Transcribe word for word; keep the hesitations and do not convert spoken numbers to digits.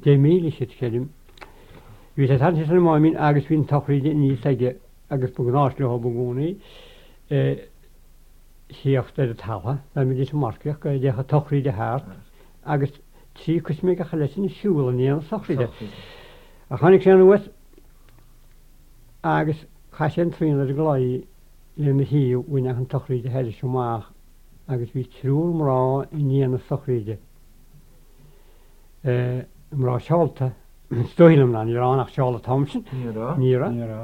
déméile siad chélim. Bhí sé tan san máimín agus bhín tochríide níos aige agus bugnás le bugúnaí síocht ar a talha, na mi dís marceach go decha tochríide háart agus trí cosmé a chaleisin siúla níon sochríide. A chanig sé an wet agus cha sé an trína a gláí le na híú bhuine an tochríide heidir semáach agus bhí trúr mrá i níana sochríide. Mrá seolta stoilm na ní ránach Seála Thompson. Níra.